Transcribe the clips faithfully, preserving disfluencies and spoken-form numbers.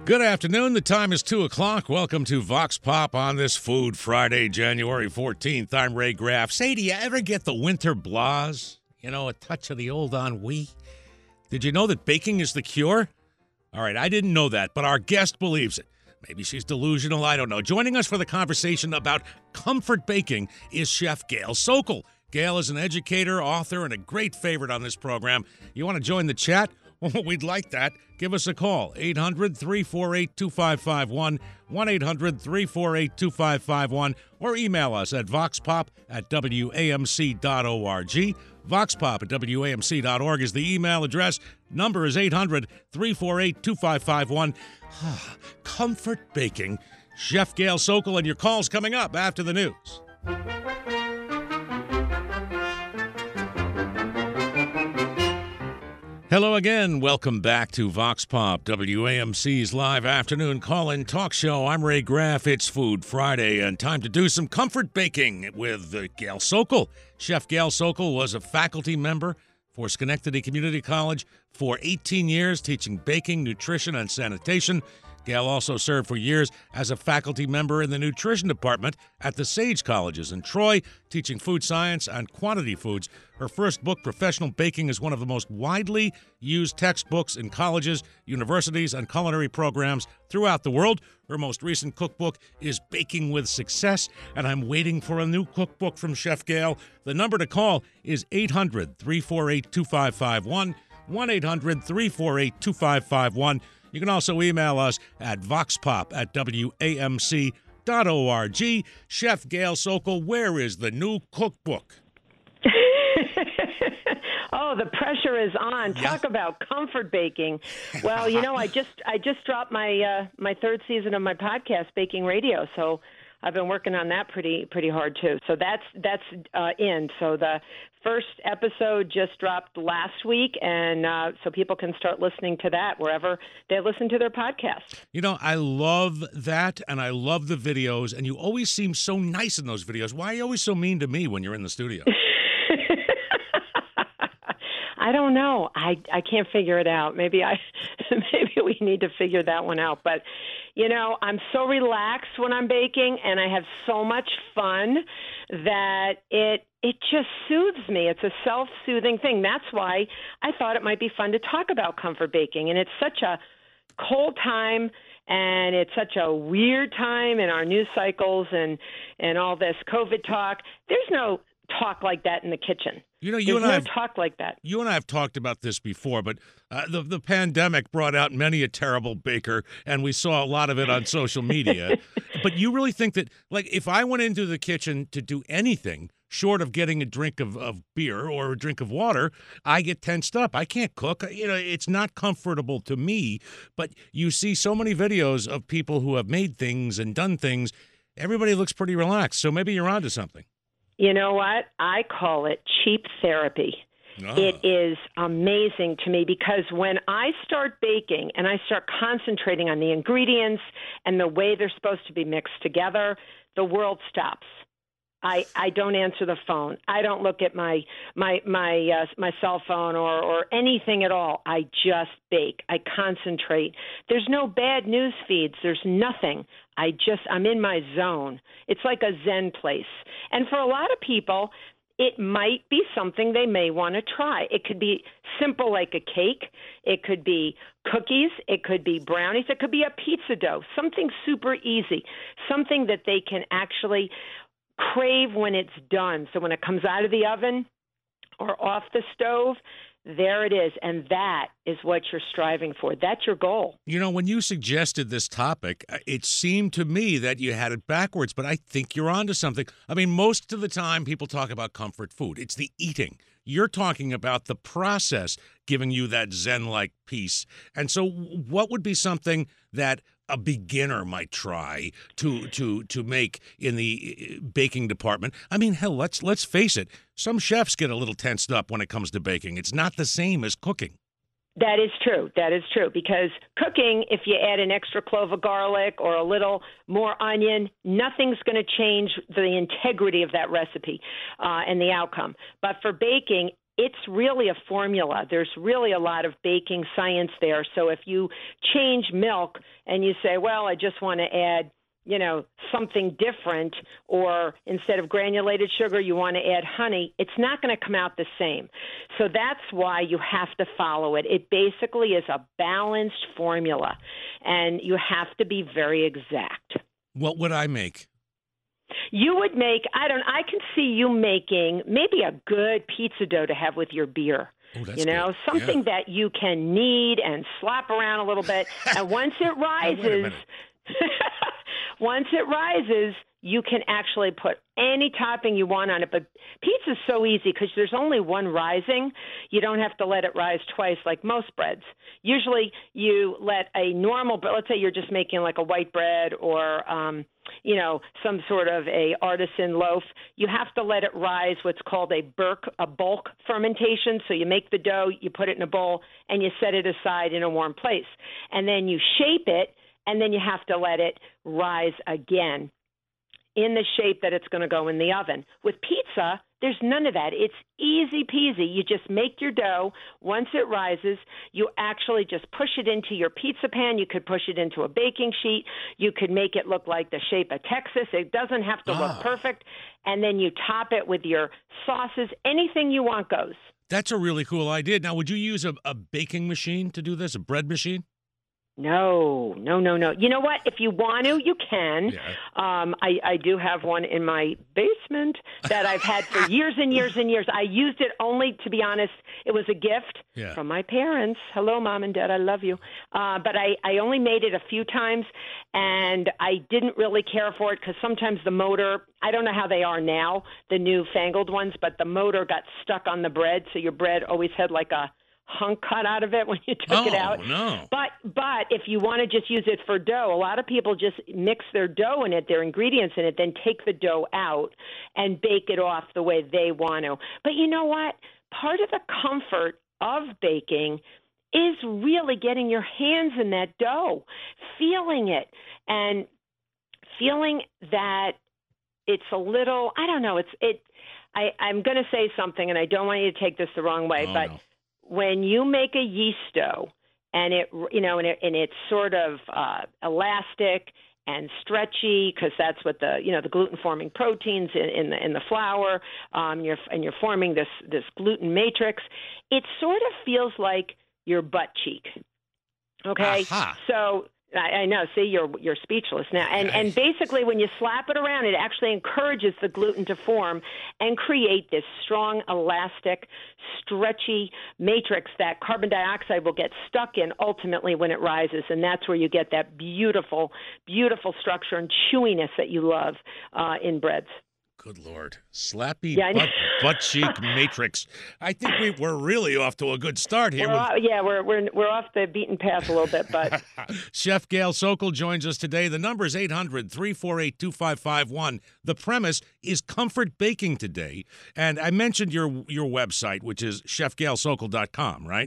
Good afternoon. The time is two o'clock. Welcome to Vox Pop on this Food Friday, January fourteenth. I'm Ray Graff. Say, do you ever get the winter blahs? You know, a touch of the old ennui? Did you know that baking is the cure? All right, I didn't know that, but our guest believes it. Maybe she's delusional, I don't know. Joining us for the conversation about comfort baking is Chef Gail Sokol. Gail is an educator, author, and a great favorite on this program. You want to join the chat? Well, we'd like that. Give us a call, eight hundred, three four eight, two five five one, one eight hundred, three four eight, two five five one, or email us at voxpop at w a m c dot org. voxpop at w a m c dot org is the email address. Number is eight hundred, three four eight, two five five one. Comfort baking. Chef Gail Sokol, and your call's coming up after the news. Hello again. Welcome back to Vox Pop, W A M C's live afternoon call-in talk show. I'm Ray Graff. It's Food Friday, and time to do some comfort baking with uh, Gail Sokol. Chef Gail Sokol was a faculty member for Schenectady Community College for eighteen years, teaching baking, nutrition, and sanitation. Gail also served for years as a faculty member in the nutrition department at the Sage Colleges in Troy, teaching food science and quantity foods. Her first book, Professional Baking, is one of the most widely used textbooks in colleges, universities, and culinary programs throughout the world. Her most recent cookbook is Baking with Success, and I'm waiting for a new cookbook from Chef Gail. The number to call is eight hundred, three four eight, two five five one, one eight hundred, three four eight, two five five one. You can also email us at voxpop at w a m c dot org. Chef Gail Sokol, where is the new cookbook? Oh, the pressure is on. Yeah. Talk about comfort baking. Well, you know, I just I just dropped my uh, my third season of my podcast, Baking Radio. So I've been working on that pretty pretty hard too. So that's that's uh, in. So the first episode just dropped last week, and uh, so people can start listening to that wherever they listen to their podcast. You know, I love that, and I love the videos, and you always seem so nice in those videos. Why are you always so mean to me when you're in the studio? I don't know. I, I can't figure it out. Maybe I maybe we need to figure that one out. But, you know, I'm so relaxed when I'm baking, and I have so much fun that it it just soothes me. It's a self-soothing thing. That's why I thought it might be fun to talk about comfort baking. And it's such a cold time, and it's such a weird time in our news cycles and, and all this COVID talk. There's no talk like that in the kitchen. You know, you There's and I no have, talk like that. You and I have talked about this before, but uh, the the pandemic brought out many a terrible baker, and we saw a lot of it on social media. But you really think that, like, if I went into the kitchen to do anything short of getting a drink of, of beer or a drink of water, I get tensed up. I can't cook. You know, it's not comfortable to me. But you see so many videos of people who have made things and done things. Everybody looks pretty relaxed. So maybe you're onto something. You know what? I call it cheap therapy. Oh. It is amazing to me because when I start baking and I start concentrating on the ingredients and the way they're supposed to be mixed together, the world stops. I, I don't answer the phone. I don't look at my my my uh, my cell phone or, or anything at all. I just bake. I concentrate. There's no bad news feeds. There's nothing. I just I'm in my zone. It's like a Zen place. And for a lot of people, it might be something they may want to try. It could be simple like a cake. It could be cookies. It could be brownies. It could be a pizza dough, something super easy, something that they can actually crave when it's done. So when it comes out of the oven or off the stove, there it is. And that is what you're striving for. That's your goal. You know, when you suggested this topic, it seemed to me that you had it backwards, but I think you're onto something. I mean, most of the time people talk about comfort food. It's the eating. You're talking about the process giving you that Zen-like peace. And so what would be something that a beginner might try to to to make in the baking department? I mean, hell, let's let's face it. Some chefs get a little tensed up when it comes to baking. It's not the same as cooking. That is true. That is true. Because cooking, if you add an extra clove of garlic or a little more onion, nothing's going to change the integrity of that recipe uh, and the outcome. But for baking, it's really a formula. There's really a lot of baking science there. So if you change milk and you say, well, I just want to add, you know, something different, or instead of granulated sugar, you want to add honey, it's not going to come out the same. So that's why you have to follow it. It basically is a balanced formula, and you have to be very exact. What would I make? You would make, I don't, I can see you making maybe a good pizza dough to have with your beer. Oh, that's you know, good. something Yeah. that you can knead and slap around a little bit. And once it rises, once it rises, you can actually put any topping you want on it. But pizza's so easy because there's only one rising. You don't have to let it rise twice like most breads. Usually you let a normal, but let's say you're just making like a white bread or, um, you know, some sort of a artisan loaf. You have to let it rise what's called a bulk, a bulk fermentation. So you make the dough, you put it in a bowl, and you set it aside in a warm place. And then you shape it, and then you have to let it rise again in the shape that it's going to go in the oven. With pizza, there's none of that. It's easy peasy. You just make your dough. Once it rises, you actually just push it into your pizza pan. You could push it into a baking sheet. You could make it look like the shape of Texas. It doesn't have to Ah. look perfect. And then you top it with your sauces. Anything you want goes. That's a really cool idea. Now, would you use a, a baking machine to do this, a bread machine? No, no, no, no. You know what? If you want to, you can. Yeah. Um, I, I do have one in my basement that I've had for years and years and years. I used it only, to be honest, it was a gift Yeah. from my parents. Hello, Mom and Dad, I love you. Uh, but I, I only made it a few times, and I didn't really care for it because sometimes the motor, I don't know how they are now, the newfangled ones, but the motor got stuck on the bread, so your bread always had like a hunk cut out of it when you took oh, it out. no. But but if you want to just use it for dough, a lot of people just mix their dough in it, their ingredients in it, then take the dough out and bake it off the way they want to. But you know what? Part of the comfort of baking is really getting your hands in that dough, feeling it, and feeling that it's a little, I don't know, it's it. I, I'm going to say something, and I don't want you to take this the wrong way, Oh, but no. when you make a yeast dough and it, you know, and, it, and it's sort of uh, elastic and stretchy because that's what the, you know, the gluten-forming proteins in, in the in the flour, um, you're and you're forming this this gluten matrix. It sort of feels like your butt cheek. Okay, Aha. so. I, I know. See, you're you're speechless now. And and basically, when you slap it around, it actually encourages the gluten to form and create this strong, elastic, stretchy matrix that carbon dioxide will get stuck in ultimately when it rises, and that's where you get that beautiful, beautiful structure and chewiness that you love uh, in breads. Good Lord. Slappy Yeah, I know. butt, butt cheek matrix. I think we, we're really off to a good start here. We're With off, yeah, we're we're we're off the beaten path a little bit, but Chef Gail Sokol joins us today. The number is eight hundred, three four eight, two five five one. The premise is comfort baking today. And I mentioned your your website, which is chef gail sokol dot com, right?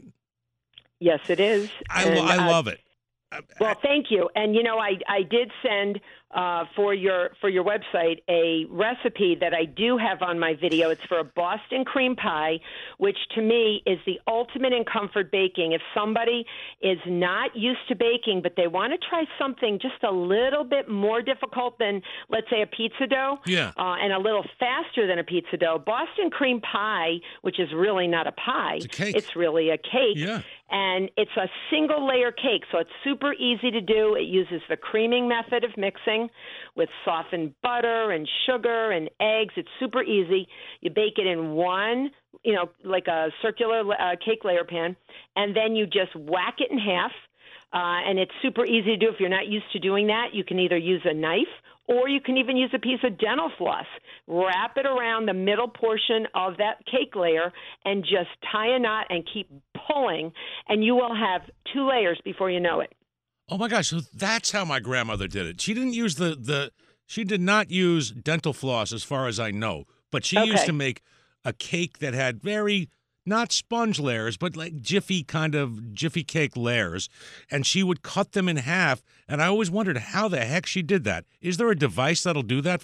yes, it is. I, And, lo- I uh, love it. Well, thank you. And you know, I I did send uh, for your for your website a recipe that I do have on my video. It's for a Boston cream pie, which to me is the ultimate in comfort baking. If somebody is not used to baking, but they want to try something just a little bit more difficult than, let's say, a pizza dough, Yeah. uh, and a little faster than a pizza dough, Boston cream pie, which is really not a pie, It's a cake. it's really a cake. Yeah. And it's a single layer cake, so it's super easy to do. It uses the creaming method of mixing with softened butter and sugar and eggs. It's super easy. You bake it in one, you know, like a circular uh, cake layer pan, and then you just whack it in half. Uh, and it's super easy to do. If you're not used to doing that, you can either use a knife or you can even use a piece of dental floss. Wrap it around the middle portion of that cake layer and just tie a knot and keep pulling, and you will have two layers before you know it. Oh my gosh, so that's how my grandmother did it. She didn't use the, the she did not use dental floss as far as I know, but she Okay. used to make a cake that had very not sponge layers, but like jiffy kind of jiffy cake layers, and she would cut them in half, and I always wondered how the heck she did that. Is there a device that'll do that for you?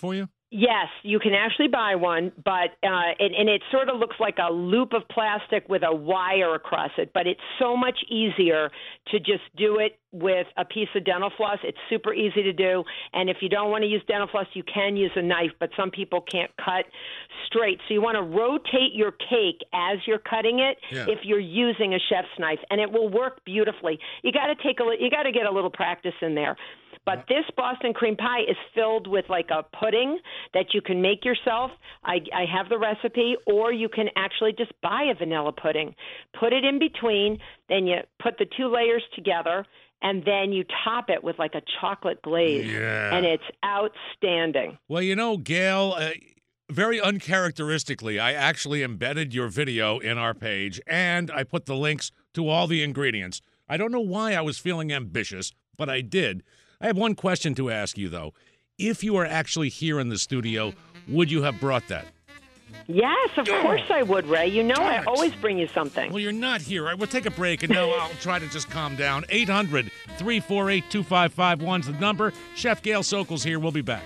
Yes, you can actually buy one, but uh, it, and it sort of looks like a loop of plastic with a wire across it. But it's so much easier to just do it with a piece of dental floss. It's super easy to do, and if you don't want to use dental floss, you can use a knife. But some people can't cut straight, so you want to rotate your cake as you're cutting it. Yeah. If you're using a chef's knife, and it will work beautifully. You got to take a li- you got to get a little practice in there. But this Boston cream pie is filled with like a pudding that you can make yourself. I, I have the recipe, or you can actually just buy a vanilla pudding. Put it in between, then you put the two layers together, and then you top it with like a chocolate glaze. Yeah. And it's outstanding. Well, you know, Gail, uh, very uncharacteristically, I actually embedded your video in our page, and I put the links to all the ingredients. I don't know why I was feeling ambitious, but I did. I have one question to ask you, though. If you were actually here in the studio, would you have brought that? Yes, of Oh. course I would, Ray. You know Darn I it. always bring you something. Well, you're not here. All right, we'll take a break, and no, I'll try to just calm down. eight hundred, three four eight, two five five one is the number. Chef Gail Sokol's here. We'll be back.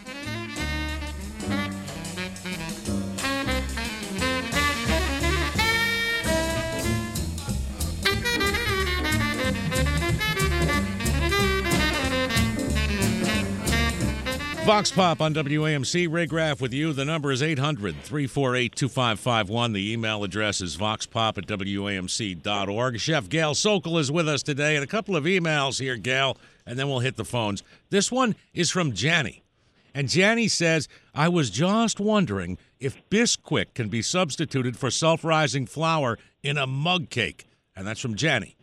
Vox Pop on W A M C. Ray Graff with you. The number is eight hundred, three four eight, two five five one. The email address is voxpop at W A M C dot org. Chef Gail Sokol is with us today. And a couple of emails here, Gail, and then we'll hit the phones. This one is from Janny. And Janny says, I was just wondering if Bisquick can be substituted for self-rising flour in a mug cake. And that's from Janny.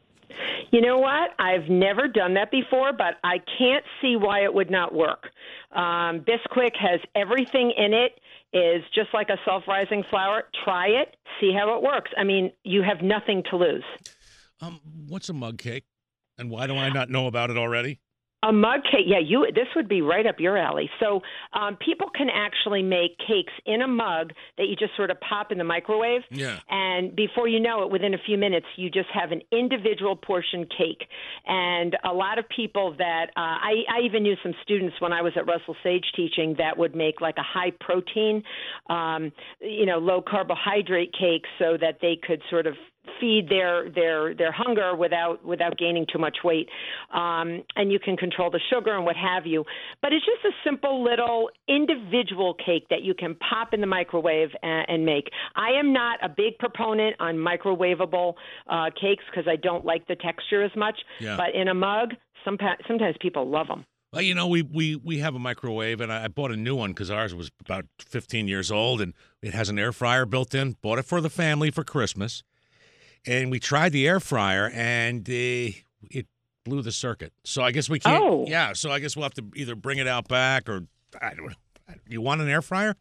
You know what? I've never done that before, but I can't see why it would not work. Um, Bisquick has everything in it, is just like a self-rising flour. Try it, see how it works. I mean, you have nothing to lose. Um, what's a mug cake? And why do I not know about it already? A mug cake, yeah, you. This would be right up your alley. So um, people can actually make cakes in a mug that you just sort of pop in the microwave. Yeah. And before you know it, within a few minutes, you just have an individual portion cake. And a lot of people that uh, I, I even knew some students when I was at Russell Sage teaching that would make like a high protein, um, you know, low carbohydrate cake so that they could sort of feed their their their hunger without without gaining too much weight, um, and you can control the sugar and what have you. But it's just a simple little individual cake that you can pop in the microwave and, and make. I am not a big proponent on microwavable uh, cakes because I don't like the texture as much. Yeah. But in a mug, some, sometimes people love them. Well, you know, we, we, we have a microwave, and I, I bought a new one because ours was about fifteen years old, and it has an air fryer built in. Bought it for the family for Christmas. And we tried the air fryer, and uh, it blew the circuit. So I guess we can't. Oh. Yeah, so I guess we'll have to either bring it out back or I don't know. You want an air fryer?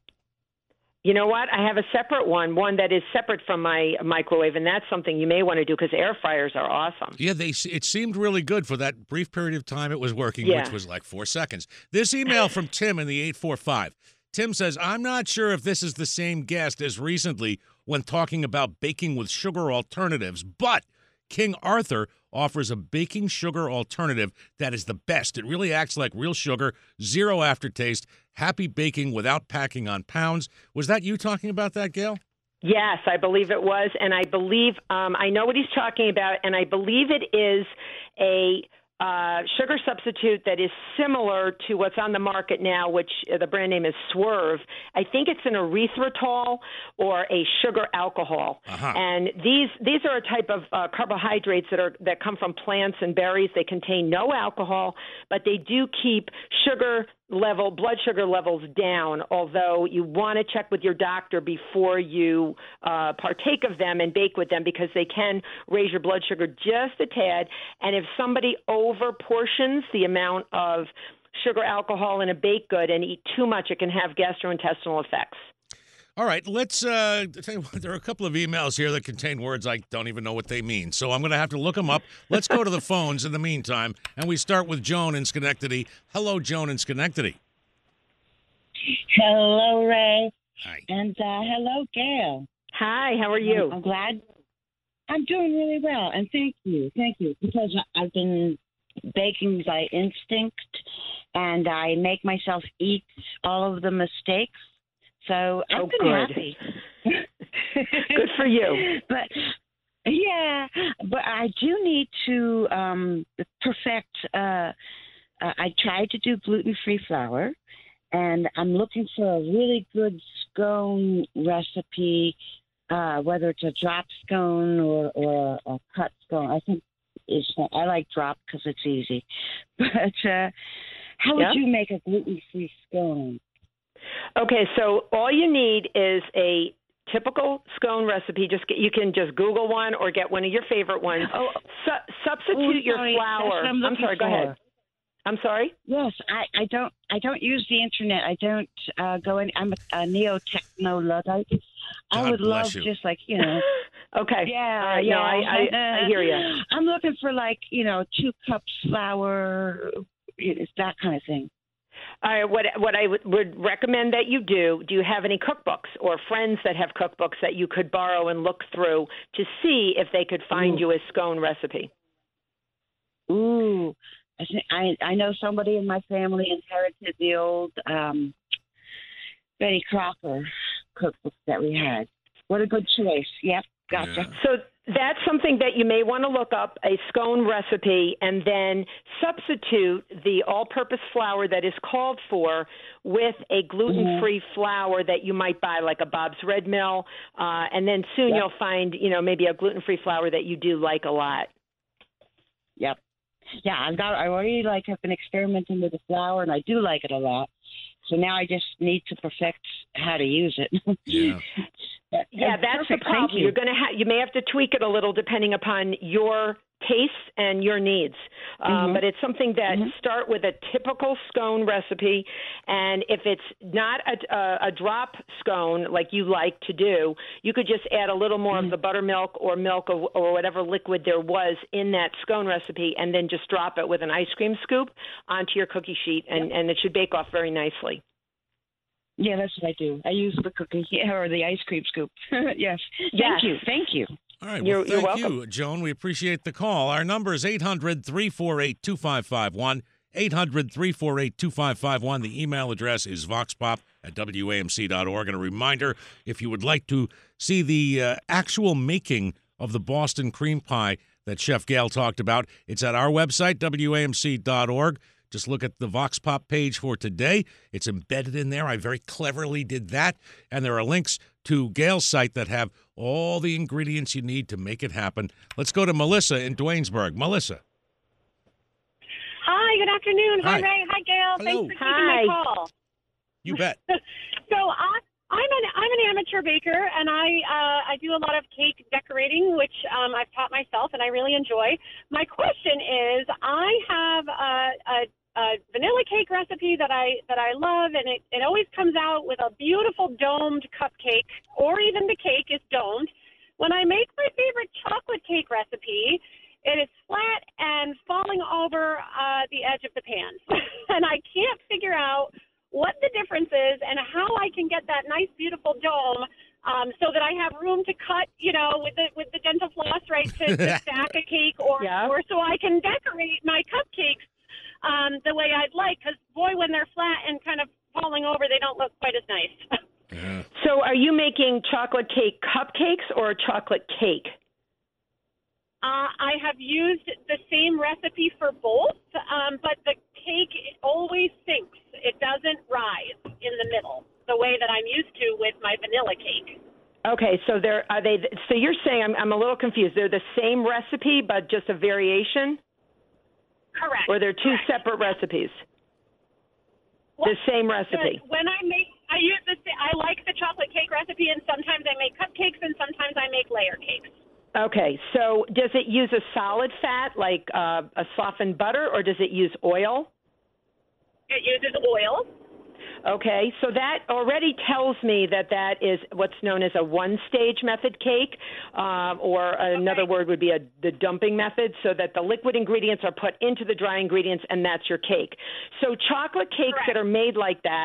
You know what? I have a separate one, one that is separate from my microwave, and that's something you may want to do because air fryers are awesome. Yeah, they. It seemed really good for that brief period of time it was working, Yeah. which was like four seconds. This email from Tim in the eight four five. Tim says, I'm not sure if this is the same guest as recently when talking about baking with sugar alternatives, but King Arthur offers a baking sugar alternative that is the best. It really acts like real sugar, zero aftertaste, happy baking without packing on pounds. Was that you talking about that, Gail? Yes, I believe it was, and I believe um, I know what he's talking about, and I believe it is a uh, sugar substitute that is similar to what's on the market now, which uh, the brand name is Swerve. I think it's an erythritol or a sugar alcohol, Uh-huh. and these these are a type of uh, carbohydrates that are that come from plants and berries. They contain no alcohol, but they do keep sugar level, blood sugar levels down, although you want to check with your doctor before you uh, partake of them and bake with them because they can raise your blood sugar just a tad. And if somebody over portions the amount of sugar alcohol in a baked good and eat too much, it can have gastrointestinal effects. All right, let's uh, tell you what, there are a couple of emails here that contain words I don't even know what they mean. So I'm going to have to look them up. Let's go to the phones in the meantime, and we start with Joan in Schenectady. Hello, Joan in Schenectady. Hello, Ray. Hi. And uh, hello, Gail. Hi, how are you? I'm glad. I'm doing really well, and thank you. Thank you. Because I- I've been baking by instinct, and I make myself eat all of the mistakes. So I've Oh, been good. happy. Good for you. But yeah, but I do need to um, perfect. Uh, uh, I tried to do gluten-free flour, and I'm looking for a really good scone recipe, uh, whether it's a drop scone or, or a, a cut scone. I think it's, I like drop because it's easy. But uh, how would Yeah. you make a gluten-free scone? Okay, so all you need is a typical scone recipe. Just get, you can just Google one or get one of your favorite ones. Oh, Su- substitute oh, your sorry. flour. That's what I'm looking sorry. Go for. ahead. I'm sorry. Yes, I, I don't I don't use the internet. I don't uh, go in. I'm a, a neo-techno Luddite. I God would bless love you. just like you know. Okay. Yeah, All right. yeah. No, I, I, I hear you. I'm looking for like you know two cups flour, it's that kind of thing. All right. What what I would, would recommend that you do? Do you have any cookbooks or friends that have cookbooks that you could borrow and look through to see if they could find Ooh. you a scone recipe? Ooh, I think I I know somebody in my family inherited the old um, Betty Crocker cookbooks that we had. What a good choice. Yep, gotcha. Yeah. So that's something that you may want to look up, a scone recipe, and then substitute the all-purpose flour that is called for with a gluten-free flour that you might buy, like a Bob's Red Mill, uh, and then soon Yep. you'll find, you know, maybe a gluten-free flour that you do like a lot. Yep. Yeah, I've got. I already like have been experimenting with the flour, and I do like it a lot. So now I just need to perfect how to use it. Yeah. That- Yeah, that's perfect. the Thank problem. you. You're going to ha- you may have to tweak it a little depending upon your tastes and your needs. Um, Mhm. But it's something that Mhm. start with a typical scone recipe, and if it's not a, a, a drop scone like you like to do, you could just add a little more Mhm. of the buttermilk or milk or, or whatever liquid there was in that scone recipe, and then just drop it with an ice cream scoop onto your cookie sheet, and, and it should bake off very nicely. Yeah, that's what I do. I use the cookie yeah, or the ice cream scoop. yes. Thank Yes. you. Thank you. All right. Well, You're- you're thank welcome. you, Joan. We appreciate the call. Our number is eight hundred, three four eight, two five five one. eight hundred, three four eight, two five five one. The email address is voxpop at W A M C dot org. And a reminder, if you would like to see the uh, actual making of the Boston cream pie that Chef Gail talked about, it's at our website, W A M C dot org. Just look at the Vox Pop page for today. It's embedded in there. I very cleverly did that. And there are links to Gail's site that have all the ingredients you need to make it happen. Let's go to Melissa in Duanesburg. Melissa. Hi, good afternoon. Hi, Hi. Ray. Hi, Gail. Hello. Thanks for taking Hi. my call. You bet. So I, I'm an I'm an amateur baker, and I uh, I do a lot of cake decorating, which um, I've taught myself, and I really enjoy. My question is, I have a, a, a vanilla cake recipe that I that I love, and it, it always comes out with a beautiful domed cupcake, or even the cake is domed. When I make my favorite chocolate cake recipe, it is flat and falling over uh, the edge of the pan, and I can't figure out what the difference is and how I can get that nice, beautiful dome um, so that I have room to cut, you know, with the with the dental floss, right, to, to stack a cake, or Yeah. or so I can decorate my cupcakes um, the way I'd like. Because boy, when they're flat and kind of falling over, they don't look quite as nice. Yeah. So are you making chocolate cake cupcakes or a chocolate cake? Uh, I have used the same recipe for both, um, but the cake always sinks. It doesn't rise in the middle the way that I'm used to with my vanilla cake. Okay, so they're are they? So you're saying I'm I'm a little confused. They're the same recipe, but just a variation, Correct. or they're two Correct. separate recipes? Well, The same recipe. the- when I make, I use the. sa- I like the chocolate cake recipe, and sometimes I make cupcakes, and sometimes I make layer cakes. Okay, so does it use a solid fat like uh, a softened butter, or does it use oil? It uses oil. Okay, so that already tells me that that is what's known as a one-stage method cake, uh, or another Okay. word would be a, the dumping method, so that the liquid ingredients are put into the dry ingredients, and that's your cake. So chocolate cakes Correct. that are made like that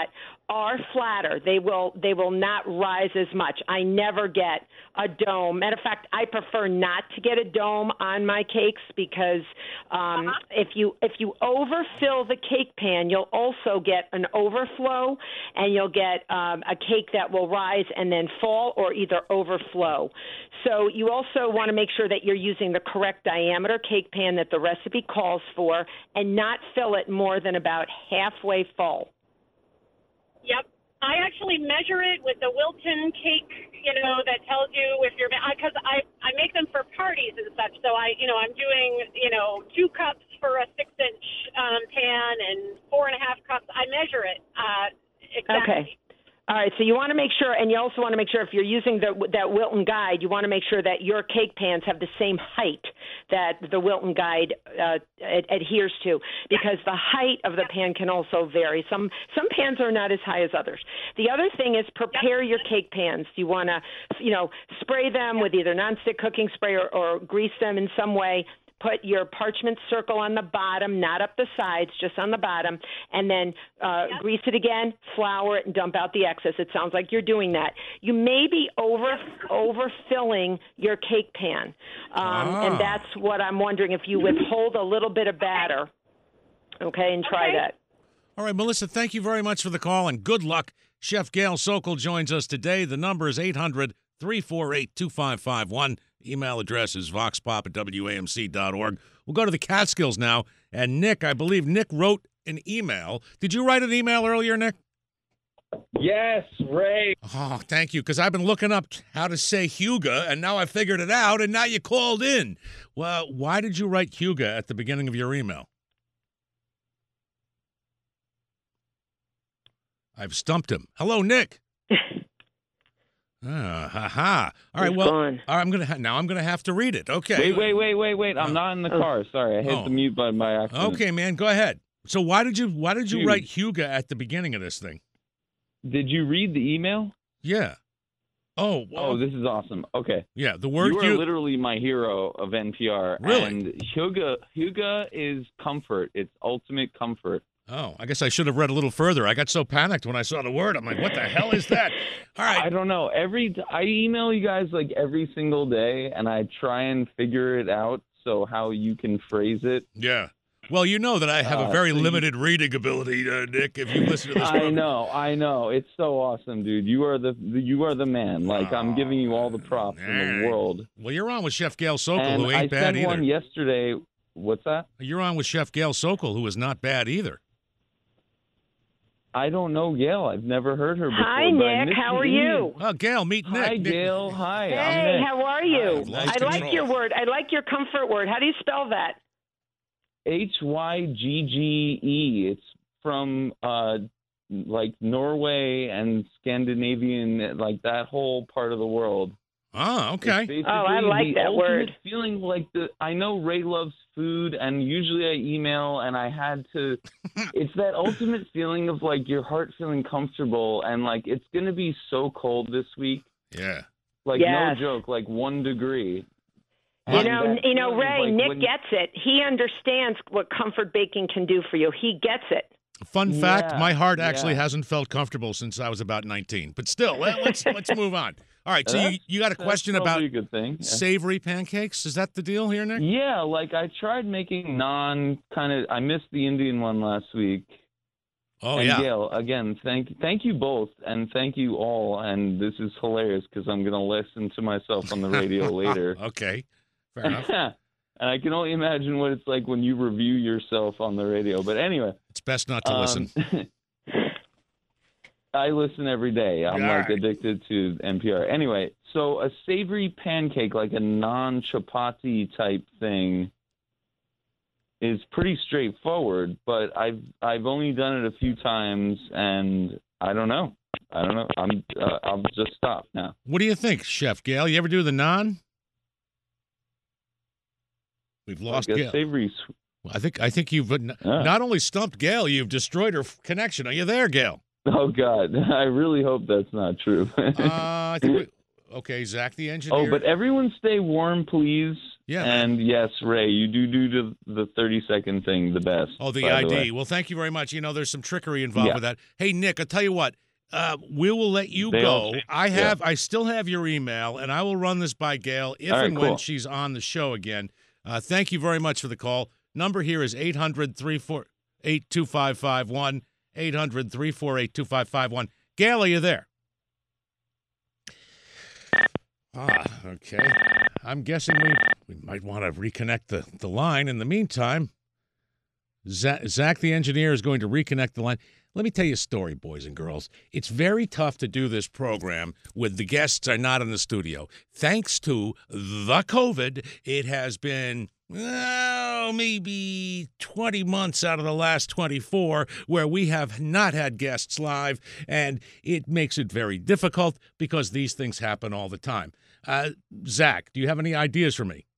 are flatter. They will they will not rise as much. I never get a dome. Matter of fact, I prefer not to get a dome on my cakes because um, uh-huh. if you if you overfill the cake pan, you'll also get an overflow, and you'll get um, a cake that will rise and then fall or either overflow. So you also want to make sure that you're using the correct diameter cake pan that the recipe calls for, and not fill it more than about halfway full. Yep. I actually measure it with the Wilton cake, you know, that tells you if you're, because I, I make them for parties and such. So I, you know, I'm doing, you know, two cups for a six inch um, pan and four and a half cups. I measure it uh, exactly. Okay. All right, so you want to make sure, and you also want to make sure if you're using the, that Wilton guide, you want to make sure that your cake pans have the same height that the Wilton guide uh, ad- adheres to, because the height of the pan can also vary. Some some pans are not as high as others. The other thing is prepare your cake pans. You want to, you know, spray them with either nonstick cooking spray or, or grease them in some way. Put your parchment circle on the bottom, not up the sides, just on the bottom, and then uh, yep. grease it again, flour it, and dump out the excess. It sounds like you're doing that. You may be over overfilling your cake pan, um, ah. and that's what I'm wondering, if you withhold a little bit of batter, okay, and try okay. that. All right, Melissa, thank you very much for the call, and good luck. Chef Gail Sokol joins us today. The number is eight hundred, three four eight, two five five one. Email address is voxpop at W A M C dot org. We'll go to the Catskills now. And Nick, I believe Nick wrote an email. Did you write an email earlier, Nick? Yes, Ray. Oh, thank you, because I've been looking up how to say Huga, and now I figured it out, and now you called in. Well, why did you write Huga at the beginning of your email? I've stumped him. Hello, Nick. Ah, ha, ha. All right, He's well, gone. I'm gonna ha- now I'm gonna have to read it. Okay. Wait, wait, wait, wait, wait. I'm oh. not in the car. Sorry, I hit oh. the mute button by accident. Okay, man, go ahead. So why did you why did you Dude. write Huga at the beginning of this thing? Did you read the email? Yeah. Oh. Well, oh, this is awesome. Okay. Yeah, the word you are Huga- literally my hero of N P R. Really? And Huga, Huga is comfort. It's ultimate comfort. Oh, I guess I should have read a little further. I got so panicked when I saw the word. I'm like, what the hell is that? All right. I don't know. Every I email you guys like every single day, and I try and figure it out so how you can phrase it. Yeah. Well, you know that I have a very uh, so limited you, reading ability, uh, Nick. If you listen to this, I know, I know. It's so awesome, dude. You are the you are the man. Like oh, I'm giving you all the props in the right. world. Well, you're on with Chef Gail Sokol, and who ain't I bad sent either. one yesterday. What's that? You're on with Chef Gail Sokol, who is not bad either. I don't know Gail. I've never heard her before. Hi, Nick. How are you? Oh, Gail, meet Nick. Hi, Nick. Gail. Hi. Hey, I'm Nick. how are you? Hi, I control. like your word. I like your comfort word. How do you spell that? H Y G G E. It's from uh, like Norway and Scandinavian, like that whole part of the world. Oh, okay. Oh, I like that word. Feeling like the I know Ray loves food, and usually I email, and I had to. It's that ultimate feeling of like your heart feeling comfortable, and like it's gonna be so cold this week. Yeah. Like yes. no joke, like one degree. You know, you know, Ray. Like Nick when, gets it. He understands what comfort baking can do for you. He gets it. Fun fact: yeah, my heart actually yeah. hasn't felt comfortable since I was about nineteen. But still, let's let's move on. All right, so you, you got a question about a good thing. Yeah. savory pancakes? Is that the deal here, Nick? Yeah, like I tried making non kind of. I missed the Indian one last week. Oh and yeah. Gail, again, thank thank you both, and thank you all. And this is hilarious because I'm gonna listen to myself on the radio later. Okay, fair enough. And I can only imagine what it's like when you review yourself on the radio. But anyway, it's best not to um, listen. I listen every day. I'm All like right. addicted to N P R. Anyway, so a savory pancake, like a non-chapati type thing, is pretty straightforward. But I've I've only done it a few times, and I don't know. I don't know. I'm uh, I'll just stop now. What do you think, Chef Gail? You ever do the naan? We've lost like Gail. A savory. I think I think you've n- yeah. not only stumped Gail, you've destroyed her f- connection. Are you there, Gail? Oh God, I really hope that's not true. uh, I think we, okay, Zach the engineer. Oh, but everyone stay warm, please. Yeah, man. And yes, Ray, you do do the, the thirty second thing the best. Oh, the by I D. The way. Well, thank you very much. You know, there's some trickery involved Yeah. with that. Hey, Nick, I'll tell you what. Uh, we will let you They go. all- I have, yeah. I still have your email, and I will run this by Gail if All right, and when cool. she's on the show again. Uh, thank you very much for the call. Number here is eight hundred, three four eight, two five five one, eight hundred, three four eight, two five five one. Gail, are you there? Ah, okay. I'm guessing we, we might want to reconnect the, the line. In the meantime, Zach, Zach, the engineer, is going to reconnect the line. Let me tell you a story, boys and girls. It's very tough to do this program with the guests are not in the studio. Thanks to the COVID, it has been, oh, maybe twenty months out of the last twenty-four where we have not had guests live, and it makes it very difficult because these things happen all the time. Uh, Zach, do you have any ideas for me?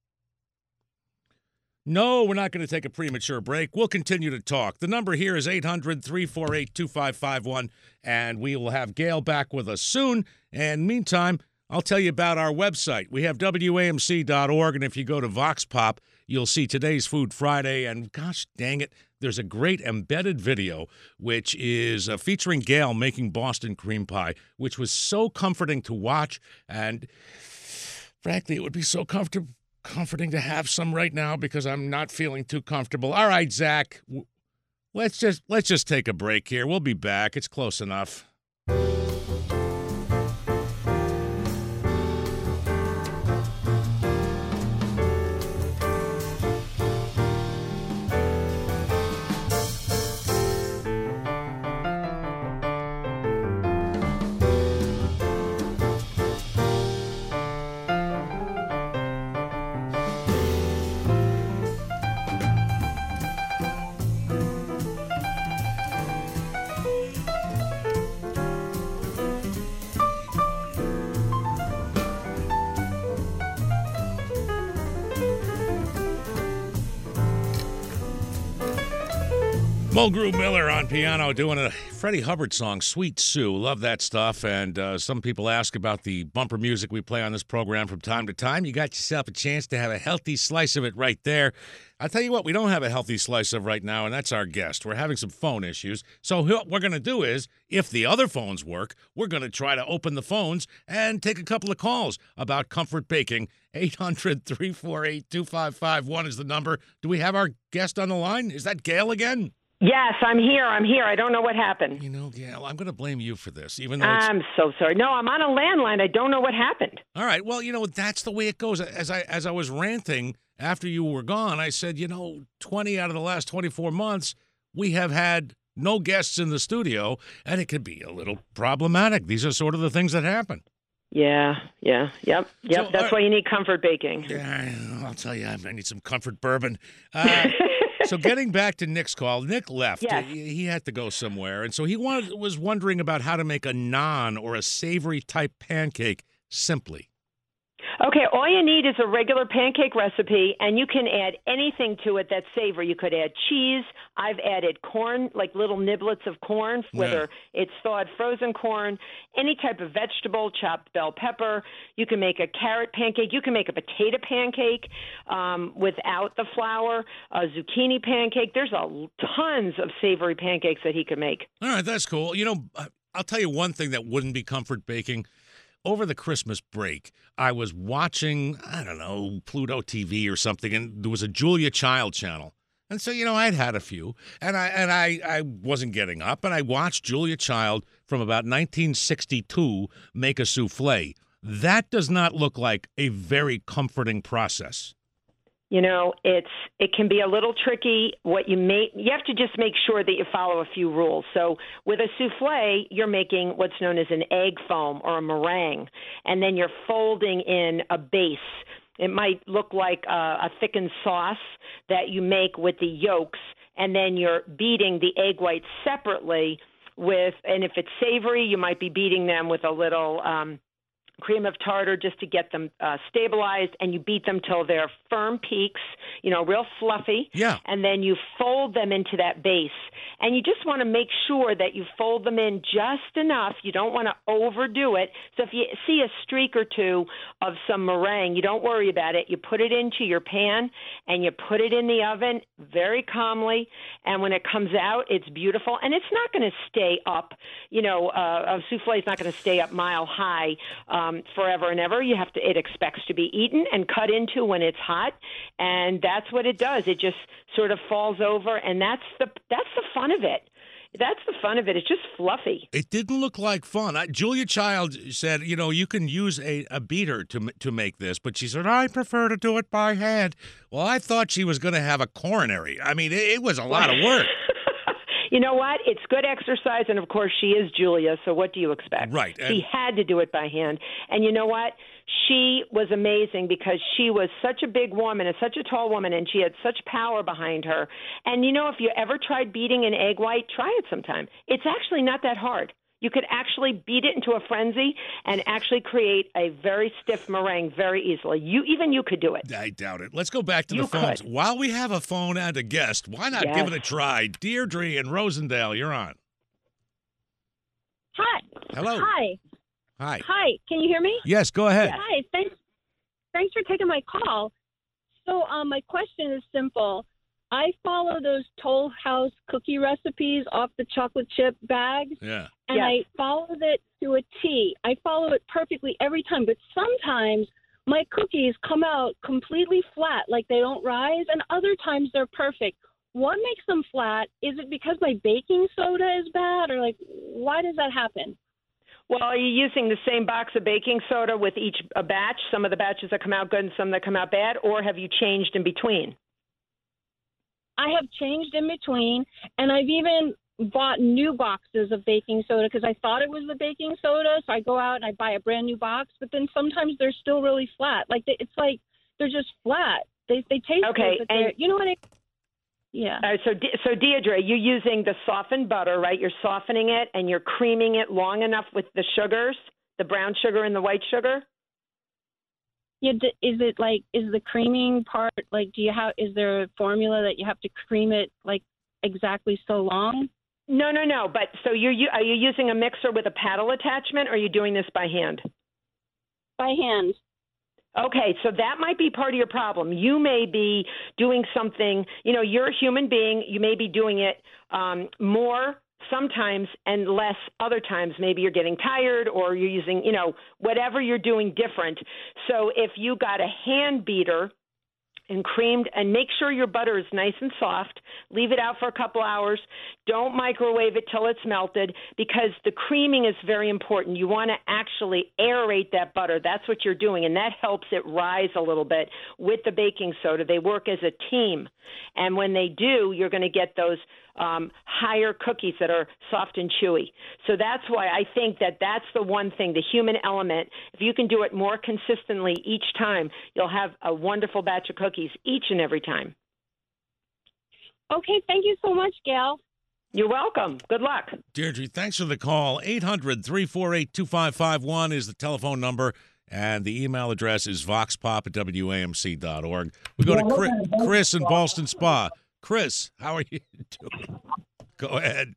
No, we're not going to take a premature break. We'll continue to talk. The number here is eight hundred, three four eight, two five five one, and we will have Gail back with us soon. And meantime, I'll tell you about our website. We have W A M C dot org, and if you go to Vox Pop, you'll see today's Food Friday, and gosh dang it, there's a great embedded video, which is uh, featuring Gail making Boston cream pie, which was so comforting to watch, and frankly, it would be so comfortable. comforting to have some right now because I'm not feeling too comfortable. All right, Zach, w- let's just let's just take a break here. We'll be back. It's close enough. Mulgrew Miller on piano doing a Freddie Hubbard song, Sweet Sue. Love that stuff. And uh, some people ask about the bumper music we play on this program from time to time. You got yourself a chance to have a healthy slice of it right there. I'll tell you what, we don't have a healthy slice of right now, and that's our guest. We're having some phone issues. So what we're going to do is, if the other phones work, we're going to try to open the phones and take a couple of calls about comfort baking. eight hundred, three four eight, two five five one is the number. Do we have our guest on the line? Is that Gail again? Yes, I'm here. I'm here. I don't know what happened. You know, Gail, I'm going to blame you for this, even though it's... I'm so sorry. No, I'm on a landline. I don't know what happened. All right. Well, you know, that's the way it goes. As I as I was ranting after you were gone, I said, you know, twenty out of the last twenty-four months, we have had no guests in the studio, and it could be a little problematic. These are sort of the things that happen. Yeah, yeah, yep, yep. So, That's uh, why you need comfort baking. Yeah, I'll tell you, I need some comfort bourbon. Uh, so getting back to Nick's call, Nick left. Yes. He, he had to go somewhere, and so he wanted, was wondering about how to make a naan or a savory type pancake simply. Okay, all you need is a regular pancake recipe, and you can add anything to it that's savory. You could add cheese. I've added corn, like little niblets of corn, whether it's thawed frozen corn, any type of vegetable, chopped bell pepper. You can make a carrot pancake. You can make a potato pancake um, without the flour, a zucchini pancake. There's a tons of savory pancakes that he could make. All right, that's cool. You know, I'll tell you one thing that wouldn't be comfort baking. Over the Christmas break, I was watching, I don't know, Pluto T V or something, and there was a Julia Child channel. And so, you know, I'd had a few, and I and I, I wasn't getting up, and I watched Julia Child from about nineteen sixty-two make a souffle. That does not look like a very comforting process. You know, it's it can be a little tricky. What you make, you have to just make sure that you follow a few rules. So with a souffle, you're making what's known as an egg foam or a meringue, and then you're folding in a base. It might look like a, a thickened sauce that you make with the yolks, and then you're beating the egg whites separately with, and if it's savory, you might be beating them with a little um, cream of tartar just to get them uh, stabilized, and you beat them till they're firm peaks, you know, real fluffy. Yeah. And then you fold them into that base. And you just want to make sure that you fold them in just enough. You don't want to overdo it. So if you see a streak or two of some meringue, you don't worry about it. You put it into your pan, and you put it in the oven very calmly. And when it comes out, it's beautiful. And it's not going to stay up, you know, uh, a souffle is not going to stay up mile high um, forever and ever. You have to, it expects to be eaten and cut into when it's hot. And that's what it does. It just sort of falls over, and that's the that's the fun of it. That's the fun of it. It's just fluffy. It didn't look like fun. I, Julia Child said, you know, you can use a, a beater to to make this, but she said, I prefer to do it by hand. Well, I thought she was going to have a coronary. I mean, it, it was a lot of work. You know what? It's good exercise, and of course, she is Julia, so what do you expect? Right. She had to do it by hand. And you know what? She was amazing because she was such a big woman and such a tall woman, and she had such power behind her. And, you know, if you ever tried beating an egg white, try it sometime. It's actually not that hard. You could actually beat it into a frenzy and actually create a very stiff meringue very easily. You even you could do it. I doubt it. Let's go back to You the phones. could. While we have a phone and a guest, why not Yes. give it a try? Deirdre in Rosendale, you're on. Hi. Hello. Hi. Hi. Hi. Can you hear me? Yes, go ahead. Hi. Thanks. Thanks for taking my call. So, um, my question is simple. I follow those Toll House cookie recipes off the chocolate chip bags, Yeah. and Yes. I followed it to a T. I follow it perfectly every time, but sometimes my cookies come out completely flat, like they don't rise, and other times they're perfect. What makes them flat? Is it because my baking soda is bad, or like why does that happen? Well, are you using the same box of baking soda with each a batch, some of the batches that come out good and some that come out bad, or have you changed in between? I have changed in between, and I've even bought new boxes of baking soda because I thought it was the baking soda. So I go out and I buy a brand new box, but then sometimes they're still really flat. Like they, it's like they're just flat. They they taste Okay, good, but and- they're, you know what? I, yeah. Uh, so, De- so Deirdre, you're using the softened butter, right? You're softening it and you're creaming it long enough with the sugars, the brown sugar and the white sugar. Yeah. d- Is it like is the creaming part like? Do you have? Is there a formula that you have to cream it like exactly so long? No, no, no. But so you're you, are you using a mixer with a paddle attachment, or are you doing this by hand? By hand. Okay, so that might be part of your problem. You may be doing something, you know, you're a human being. You may be doing it um, more sometimes and less other times. Maybe you're getting tired or you're using, you know, whatever you're doing different. So if you got a hand beater and creamed, and make sure your butter is nice and soft. Leave it out for a couple hours. Don't microwave it till it's melted because the creaming is very important. You want to actually aerate that butter. That's what you're doing, and that helps it rise a little bit with the baking soda. They work as a team, and when they do, you're going to get those um, higher cookies that are soft and chewy. So that's why I think that that's the one thing, the human element. If you can do it more consistently each time, you'll have a wonderful batch of cookies each and every time. Okay, thank you so much, Gail. You're welcome. Good luck. Deirdre, thanks for the call. eight hundred, three four eight, two five five one is the telephone number, and the email address is voxpop at W A M C dot org. We go to Chris, Chris in Ballston Spa. Chris, how are you doing? Go ahead.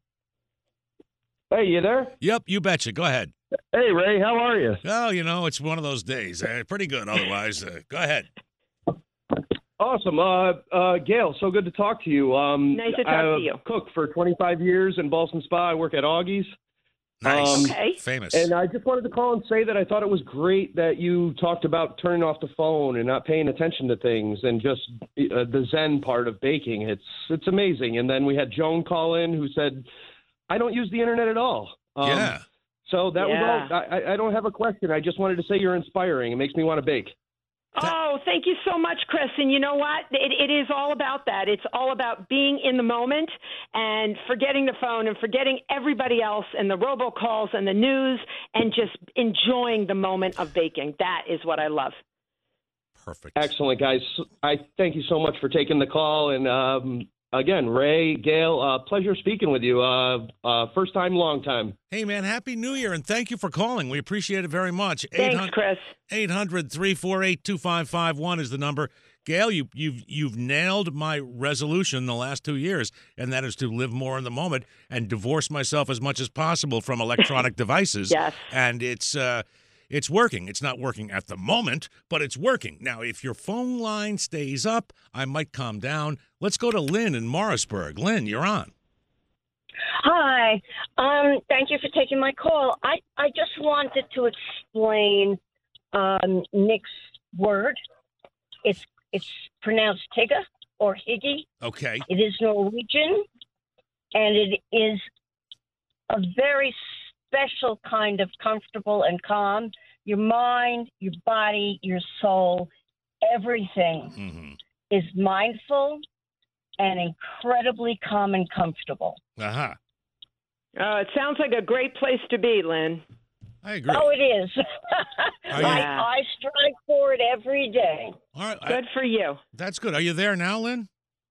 Hey, you there? Yep, you betcha. Go ahead. Hey, Ray, how are you? Oh, you know, it's one of those days. Uh, pretty good otherwise. Uh, go ahead. Awesome. Uh, uh, Gail, so good to talk to you. Um, Nice to talk I to you. cooked for twenty-five years in Ballston Spa. I work at Augie's. Nice. Um, Okay. Famous. And I just wanted to call and say that I thought it was great that you talked about turning off the phone and not paying attention to things and just uh, the Zen part of baking. It's it's amazing. And then we had Joan call in who said, I don't use the internet at all. Um, yeah. So that Yeah. was all. I, I don't have a question. I just wanted to say you're inspiring. It makes me want to bake. Oh, thank you so much, Chris. And you know what? It, it is all about that. It's all about being in the moment and forgetting the phone and forgetting everybody else and the robocalls and the news and just enjoying the moment of baking. That is what I love. Perfect. Excellent, guys. I thank you so much for taking the call, and um, again, Ray, Gail, uh, pleasure speaking with you. Uh, uh, first time, long time. Hey, man, Happy New Year, and thank you for calling. We appreciate it very much. Thanks, Chris. eight hundred, three four eight, two five five one is the number. Gail, you, you've you've nailed my resolution the last two years, and that is to live more in the moment and divorce myself as much as possible from electronic devices. Yes. And it's uh, it's working. It's not working at the moment, but it's working. Now, if your phone line stays up, I might calm down. Let's go to Lynn in Morrisburg. Lynn, you're on. Hi. Um, thank you for taking my call. I, I just wanted to explain um, Nick's word. It's it's pronounced Tigga or Higgy. Okay. It is Norwegian, and it is a very special kind of comfortable and calm. Your mind, your body, your soul, everything Mm-hmm. is mindful and incredibly calm and comfortable. Uh-huh. Oh, it sounds like a great place to be, Lynn. I agree. Oh, it is. Are you- I, I strive for it every day. All right. I- Good for you. that's good. Are you there now, Lynn?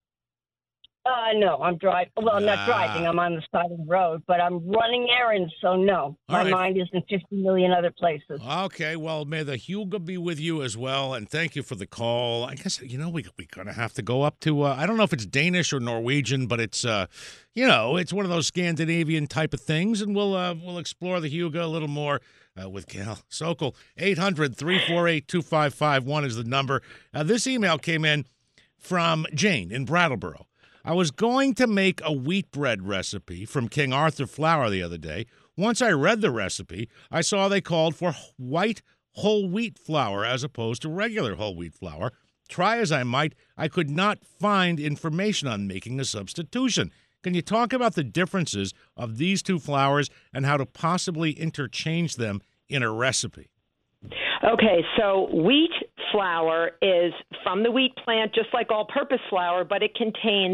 Uh, no, I'm driving. Well, I'm Ah. not driving. I'm on the side of the road, but I'm running errands, so no. All My right. mind is in fifty million other places. Okay, well, may the Hugo be with you as well, and thank you for the call. I guess, you know, we, we're going to have to go up to, uh, I don't know if it's Danish or Norwegian, but it's, uh, you know, it's one of those Scandinavian type of things, and we'll uh, we'll explore the Hugo a little more uh, with Gail Sokol. eight hundred, three four eight, two five five one is the number. Uh, this email came in from Jane in Brattleboro. I was going to make a wheat bread recipe from King Arthur flour the other day. Once I read the recipe, I saw they called for white whole wheat flour as opposed to regular whole wheat flour. Try as I might, I could not find information on making a substitution. Can you talk about the differences of these two flours and how to possibly interchange them in a recipe? Okay, so wheat flour is from the wheat plant, just like all-purpose flour, but it contains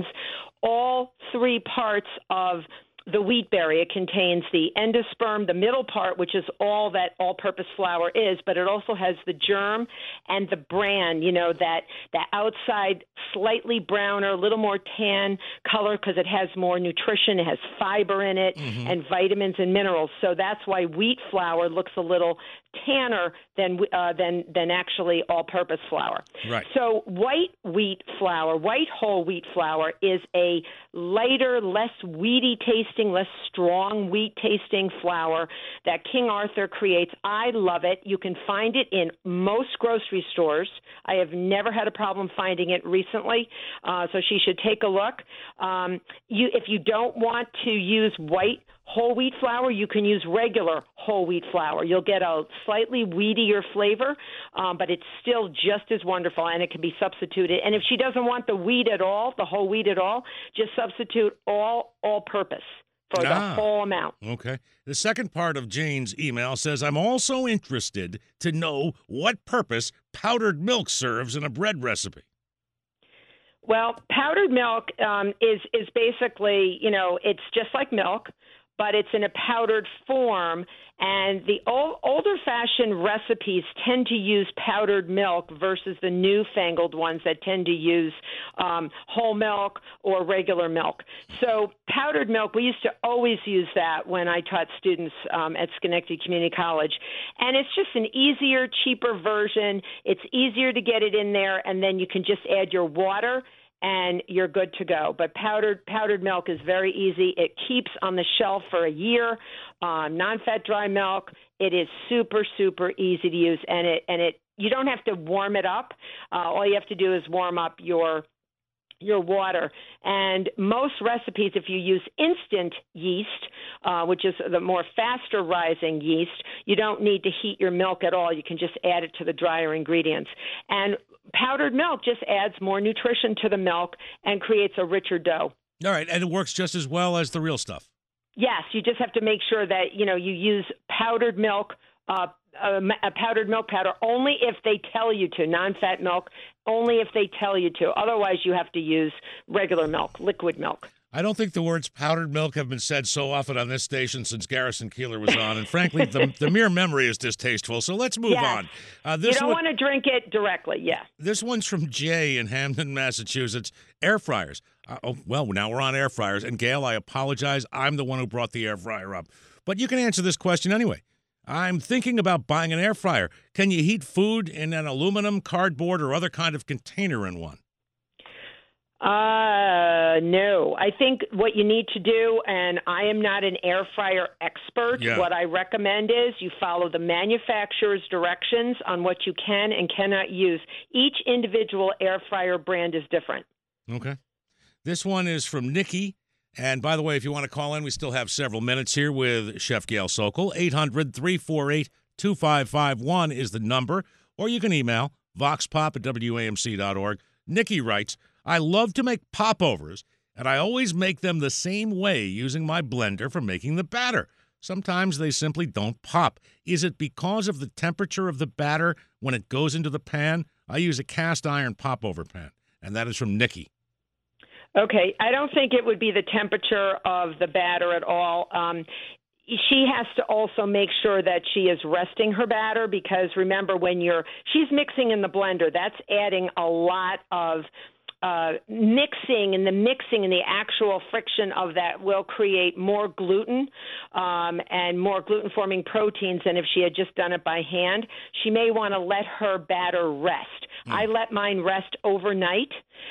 all three parts of the wheat berry. It contains the endosperm, the middle part, which is all that all-purpose flour is, but it also has the germ and the bran, you know, that, that outside slightly browner, a little more tan color because it has more nutrition. It has fiber in it Mm-hmm. and vitamins and minerals. So that's why wheat flour looks a little tanner than uh, than than actually all-purpose flour. Right. So white wheat flour, white whole wheat flour, is a lighter, less weedy tasting, less strong wheat tasting flour that King Arthur creates. I love it. You can find it in most grocery stores. I have never had a problem finding it recently, uh, so she should take a look. Um, you, if you don't want to use white whole wheat flour, you can use regular whole wheat flour. You'll get a slightly weedier flavor, um, but it's still just as wonderful, and it can be substituted. And if she doesn't want the wheat at all, the whole wheat at all, just substitute all all-purpose for Ah. the whole amount. Okay. The second part of Jane's email says, I'm also interested to know what purpose powdered milk serves in a bread recipe. Well, powdered milk um, is is basically, you know, it's just like milk, but it's in a powdered form. And the old, older-fashioned recipes tend to use powdered milk versus the newfangled ones that tend to use um, whole milk or regular milk. So powdered milk, we used to always use that when I taught students um, at Schenectady Community College. And it's just an easier, cheaper version. It's easier to get it in there, and then you can just add your water and you're good to go. But powdered powdered milk is very easy. It keeps on the shelf for a year. Um, non-fat dry milk, it is super, super easy to use, and it and it you don't have to warm it up. Uh, all you have to do is warm up your your water. And most recipes, if you use instant yeast, uh, which is the more faster rising yeast, you don't need to heat your milk at all. You can just add it to the drier ingredients. And powdered milk just adds more nutrition to the milk and creates a richer dough. All right, and it works just as well as the real stuff. Yes, you just have to make sure that, you know, you use powdered milk, uh, a, a powdered milk powder only if they tell you to, non-fat milk only if they tell you to. Otherwise, you have to use regular milk, liquid milk. I don't think the words powdered milk have been said so often on this station since Garrison Keillor was on, and frankly, the, the mere memory is distasteful. So let's move Yes. on. Uh, You this don't one, want to drink it directly, yeah. this one's from Jay in Hamden, Massachusetts. Air fryers. Uh, oh, well, now we're on air fryers. And, Gail, I apologize. I'm the one who brought the air fryer up. But you can answer this question anyway. I'm thinking about buying an air fryer. Can you heat food in an aluminum, cardboard, or other kind of container in one? Uh, no. I think what you need to do, and I am not an air fryer expert, Yeah. what I recommend is you follow the manufacturer's directions on what you can and cannot use. Each individual air fryer brand is different. Okay. This one is from Nikki. And by the way, if you want to call in, we still have several minutes here with Chef Gail Sokol. eight hundred, three four eight, two five five one is the number. Or you can email voxpop at W A M C dot org. Nikki writes, I love to make popovers, and I always make them the same way using my blender for making the batter. Sometimes they simply don't pop. Is it because of the temperature of the batter when it goes into the pan? I use a cast iron popover pan, and that is from Nikki. Okay, I don't think it would be the temperature of the batter at all. Um, she has to also make sure that she is resting her batter because remember when you're she's mixing in the blender, that's adding a lot of uh, mixing, and the mixing and the actual friction of that will create more gluten um, and more gluten-forming proteins than if she had just done it by hand. She may want to let her batter rest. Mm. I let mine rest overnight,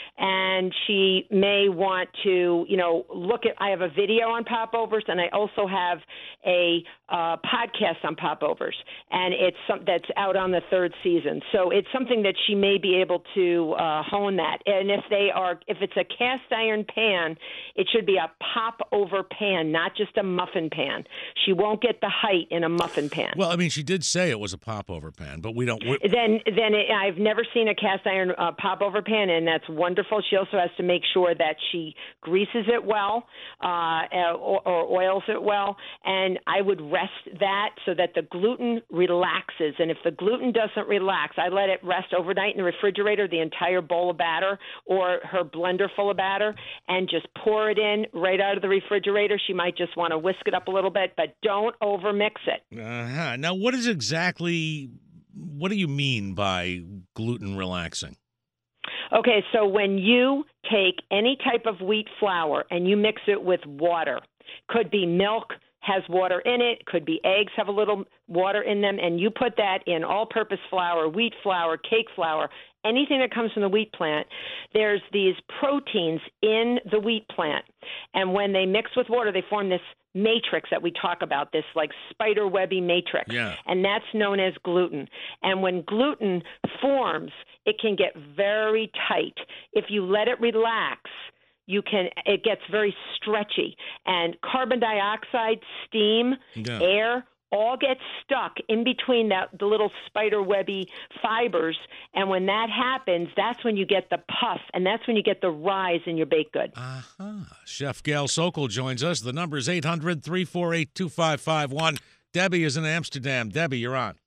and she may want to, you know, look at, I have a video on popovers, and I also have a uh, podcast on popovers, and it's some, that's out on the third season. So it's something that she may be able to uh, hone that. And if they are, if it's a cast iron pan, it should be a popover pan, not just a muffin pan. She won't get the height in a muffin pan. Well, I mean, she did say it was a popover pan, but we don't. We're... Then, then it, I've never seen a cast iron uh, popover pan, and that's wonderful. She also has to make sure that she greases it well uh, or, or oils it well, and I would rest that so that the gluten relaxes. And if the gluten doesn't relax, I let it rest overnight in the refrigerator, the entire bowl of batter or her blender full of batter, and just pour it in right out of the refrigerator. She might just want to whisk it up a little bit, but don't overmix it. Uh-huh. Now, what is exactly, what do you mean by gluten relaxing? Okay, so when you take any type of wheat flour and you mix it with water, could be milk, has water in it, could be eggs have a little water in them, and you put that in all-purpose flour, wheat flour, cake flour, anything that comes from the wheat plant, there's these proteins in the wheat plant. And when they mix with water, they form this matrix that we talk about, this like spider webby matrix. Yeah. And that's known as gluten. And when gluten forms, it can get very tight. If you let it relax, you can, it gets very stretchy. And carbon dioxide, steam, yeah. air, all get stuck in between that the little spider webby fibers, and when that happens, that's when you get the puff, and that's when you get the rise in your baked good. Uh-huh. Chef Gail Sokol joins us. The number is eight hundred, three four eight, two five five one. Debbie is in Amsterdam. Debbie, you're on.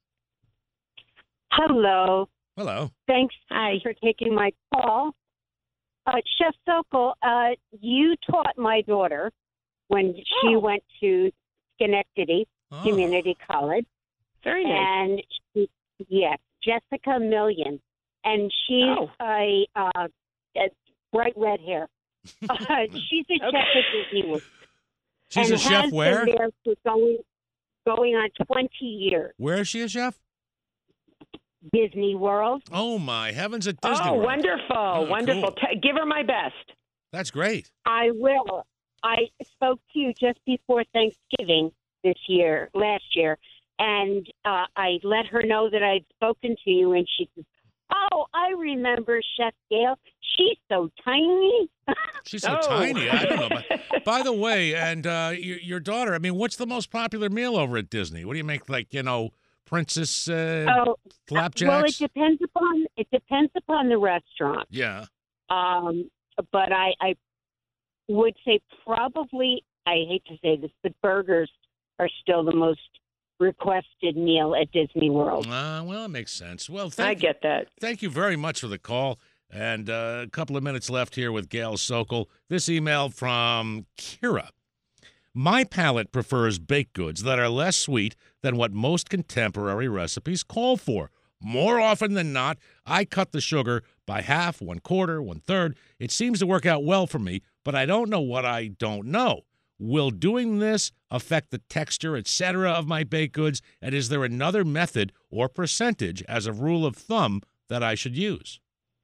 Hello. Hello. Thanks Hi. for taking my call. Uh, Chef Sokol, uh, you taught my daughter when she Oh. went to Schenectady Oh. Community College. Very nice. And she, yes, Jessica Million. And she's Oh. a, uh, a bright red hair. Uh, she's a chef at Disney World. She's and a chef has where? Been there for going, going on twenty years. Where is she a chef? Disney World. Oh, my heavens, at Disney oh, World. wonderful, Oh, wonderful. cool. T- give her my best. That's great. I will. I spoke to you just before Thanksgiving this year, last year, and uh, I let her know that I'd spoken to you, and she says, oh, I remember Chef Gail. She's so tiny. She's so Oh. tiny. I don't know. But, by the way, and uh, your, your daughter, I mean, what's the most popular meal over at Disney? What do you make, like, you know, Princess uh, oh, flapjacks? well, it depends upon it depends upon the restaurant. Yeah. Um, but I, I would say probably, I hate to say this, but burgers are still the most requested meal at Disney World. Uh, well, it makes sense. Well, I thank, get that. thank you very much for the call. And uh, a couple of minutes left here with Gail Sokol. This email from Kira. My palate prefers baked goods that are less sweet than what most contemporary recipes call for. More often than not, I cut the sugar by half, one quarter, one third. It seems to work out well for me, but I don't know what I don't know. Will doing this affect the texture, et cetera, of my baked goods? And is there another method or percentage as a rule of thumb that I should use?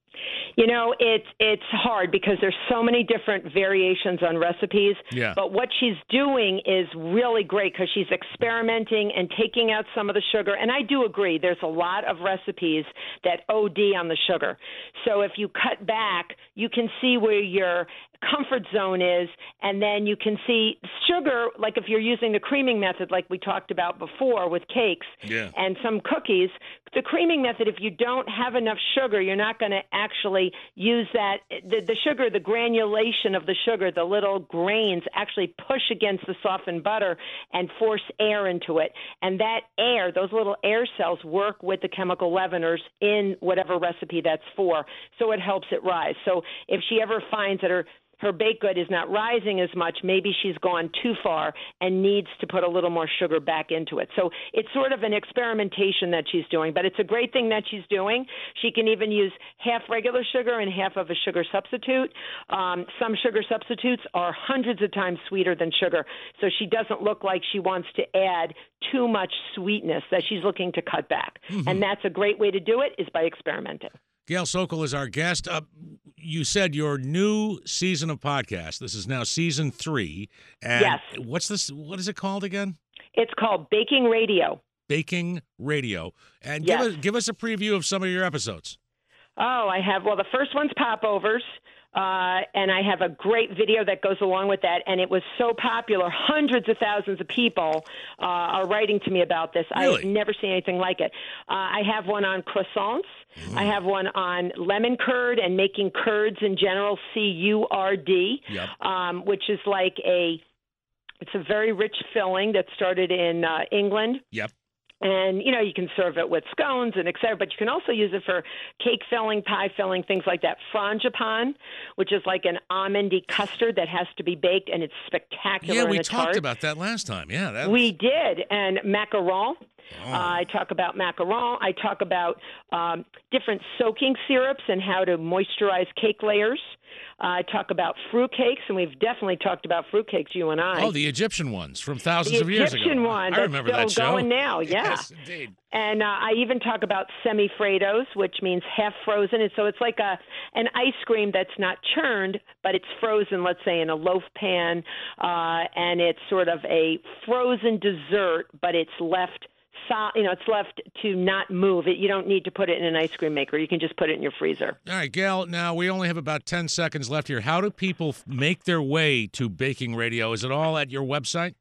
You know, it's it's hard because there's so many different variations on recipes. Yeah. But what she's doing is really great because she's experimenting and taking out some of the sugar. And I do agree, there's a lot of recipes that O D on the sugar. So if you cut back, you can see where your comfort zone is, and then you can see sugar, like if you're using the creaming method like we talked about before with cakes yeah. and some cookies, the creaming method, if you don't have enough sugar, you're not going to actually use that. The, the sugar, the granulation of the sugar, the little grains actually push against the softened butter and force air into it. And that air, those little air cells work with the chemical leaveners in whatever recipe that's for, so it helps it rise. So if she ever finds that her her baked good is not rising as much, maybe she's gone too far and needs to put a little more sugar back into it. So it's sort of an experimentation that she's doing, but it's a great thing that she's doing. She can even use half regular sugar and half of a sugar substitute. Um, some sugar substitutes are hundreds of times sweeter than sugar, so she doesn't look like she wants to add too much sweetness, that she's looking to cut back. Mm-hmm. And that's a great way to do it, is by experimenting. Gail Sokol is our guest. Uh, you said your new season of podcast. This is now season three. And yes. What's this? What is it called again? It's called Baking Radio. Baking Radio. And yes. give us give us a preview of some of your episodes. Oh, I have. Well, the first one's Popovers. Uh, and I have a great video that goes along with that, and it was so popular. Hundreds of thousands of people uh, are writing to me about this. Really? I've never seen anything like it. Uh, I have one on croissants. Mm. I have one on lemon curd and making curds in general, C U R D, yep. um, which is like a, it's a very rich filling that started in uh, England. Yep. And, you know, you can serve it with scones and et cetera, but you can also use it for cake filling, pie filling, things like that. Frangipane, which is like an almondy custard that has to be baked, and it's spectacular. Yeah, we in a talked tart. about that last time. Yeah, that we did. And macaron. Oh. Uh, I talk about macaron. I talk about um, different soaking syrups and how to moisturize cake layers. Uh, I talk about fruitcakes, and we've definitely talked about fruitcakes, you and I. Oh, the Egyptian ones from thousands the of years ago. The Egyptian one. I remember that's that still show. going now, yeah. Yes, indeed. And uh, I even talk about semi-Fredos, which means half frozen. And so it's like a an ice cream that's not churned, but it's frozen, let's say, in a loaf pan. Uh, and it's sort of a frozen dessert, but it's left So, you know, it's left to not move. It, you don't need to put it in an ice cream maker. You can just put it in your freezer. All right, Gail, now we only have about ten seconds left here. How do people f- make their way to Baking Radio? Is it all at your website?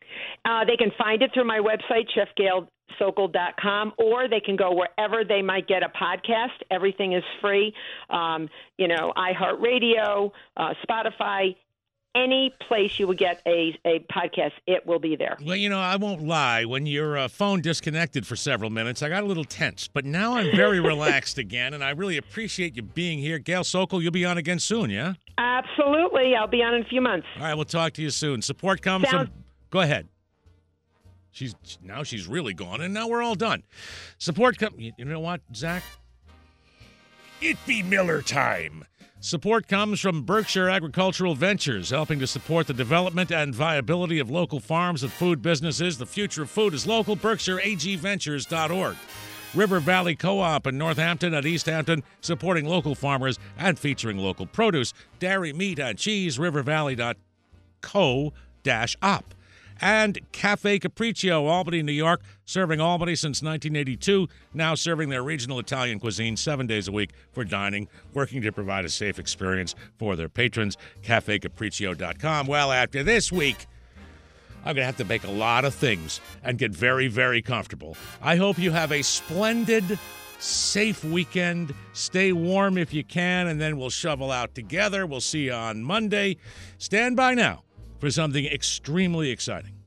Uh, they can find it through my website, chef gail sokol dot com, or they can go wherever they might get a podcast. Everything is free. Um, you know, iHeartRadio, uh, Spotify, any place you would get a, a podcast, it will be there. Well, you know, I won't lie. When your uh, phone disconnected for several minutes, I got a little tense. But now I'm very relaxed again, and I really appreciate you being here. Gail Sokol, you'll be on again soon, yeah? Absolutely. I'll be on in a few months. All right, we'll talk to you soon. Support comes Sounds- from... Go ahead. She's Now she's really gone, and now we're all done. Support comes... You know what, Zach? It be Miller time. Support comes from Berkshire Agricultural Ventures, helping to support the development and viability of local farms and food businesses. The future of food is local. Berkshire A G Ventures dot org. River Valley Co-op in Northampton and East Hampton, supporting local farmers and featuring local produce. Dairy, meat, and cheese, river valley dot co dash op. And Cafe Capriccio, Albany, New York, serving Albany since nineteen eighty-two, now serving their regional Italian cuisine seven days a week for dining, working to provide a safe experience for their patrons. cafe capriccio dot com. Well, after this week, I'm going to have to bake a lot of things and get very, very comfortable. I hope you have a splendid, safe weekend. Stay warm if you can, and then we'll shovel out together. We'll see you on Monday. Stand by now for something extremely exciting.